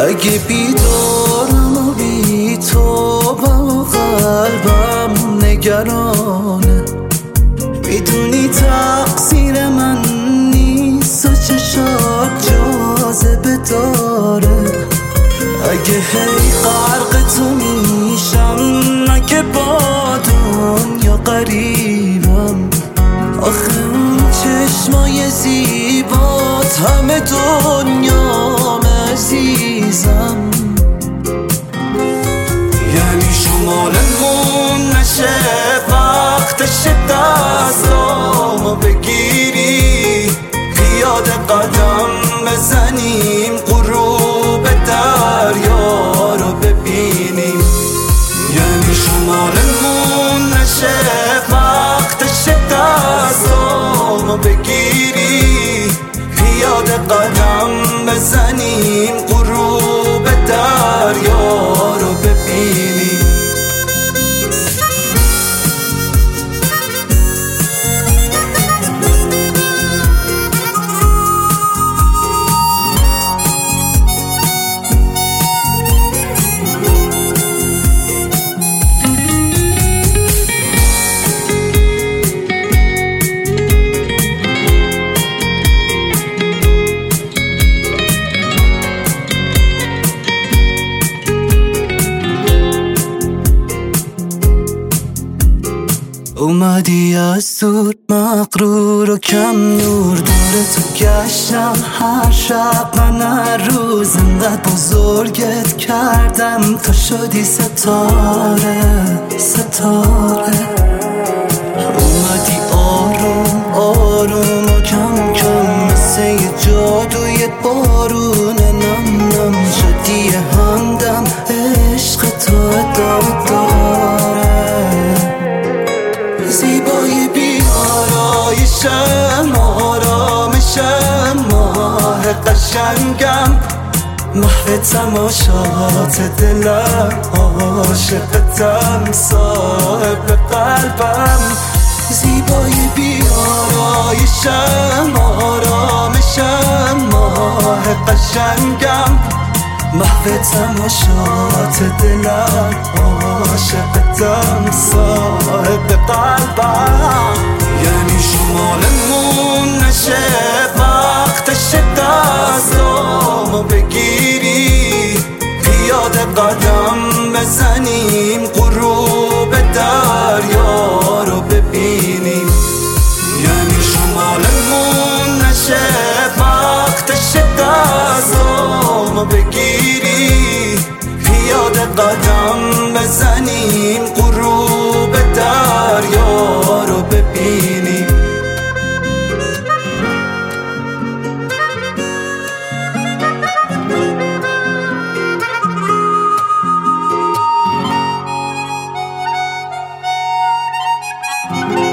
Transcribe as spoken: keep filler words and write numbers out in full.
اگه بیدارم و بی تو با قلبم نگرانه، میدونی تقصیر من نیست و چشات جاذبه داره. اگه هی غرق تو میشم، اگه با دنیا قریبم، آخه اون چشمای زیبات همه دنیام عزیزم. یعنی شمالمون نشه، وقتش دستامو بگیری، پیاده قدم بزنیم، غروب دریا رو ببینیم. یعنی شمالمون نشه، وقتش دستامو بگیری، پیاده قدم بزنیم، غروب دریا رو ببینیم. اومدی از دور مغرور و کم نور، دور تو گشتم هر شب، من هر روز انقدر بزرگت کردم تا شدی ستاره ستاره. اومدی آروم آروم و کم کم، مثل یه جادوی بارون نم نم، شدی همدم عشق تو ادامه داره. زیبایی بی آرایشم، آرامشم، ماه قشنگم، محو تماشات دلم، عاشقتم، صاحب قلبم. زیبایی بی آرایشم، آرامشم، ماه قشنگم، محو تماشات دلم، عاشقتم، صاحب قلبم. یعنی شمالمون نشه، وقتش دستامو بگیری، پیاده قدم بزنیم، غروب دریا رو ببینیم. یعنی شمالمون نشه، وقتش دستامو بگیری، پیاده قدم بزنیم، غروب دریا رو ببینیم. thank you